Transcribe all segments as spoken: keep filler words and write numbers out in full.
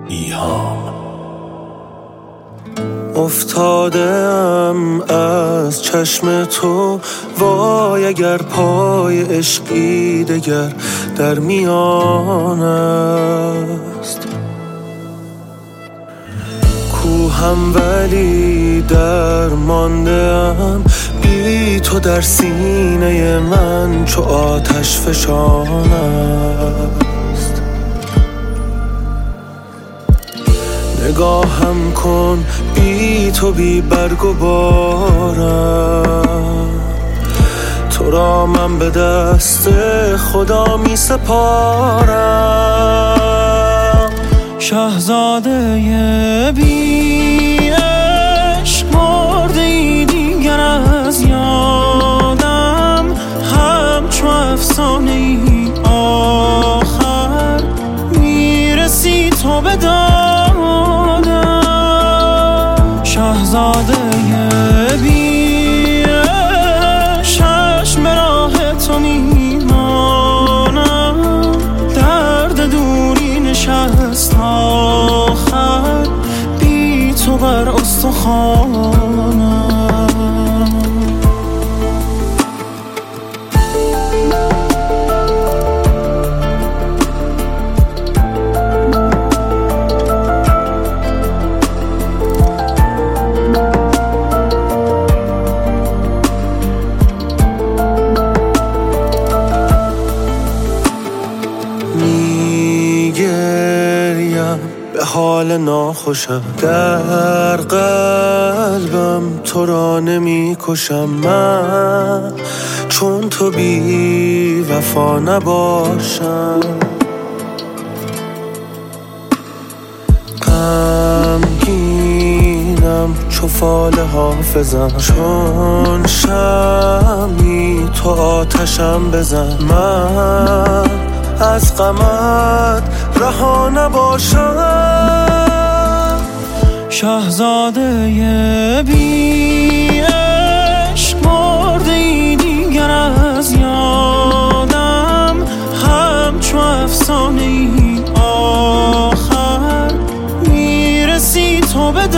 ایهام. افتادم از چشم تو، وای اگر پای عشقی دگر در میان است. کوهم ولی در ماندم، بی تو در سینه من چو آتش فشان است. نگاهم کن بی تو بی برگ و بارم، تو را من به دست خدا می سپارم. شاهزاده بی عشق مرده ای دیگر از یادم، همچو افسانه ای آخر میرسی تو به دادم. شاهزاده بی عشق چشم به راه تو میمانم، درد دوری نشست آخر بی تو بر استخوانم. میگریم به حال ناخوشم، در قلبم تو را نمی کشم. من چون تو بی وفا نباشم، غمگینم چو فال حافظم، چون شمی تو آتشم بزن. من از غمت رها نباشم. شاهزاده بی عشق مرده ای دیگر از یادم، همچو افسانه ای آخر میرسی تو به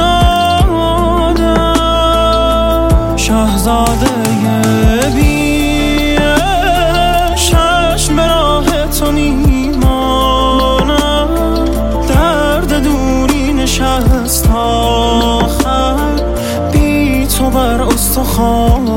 دادم. شاهزاده بی عشق چشم به راه تو میمانم، درد دوری نشست آخر بی تو بر استخوان.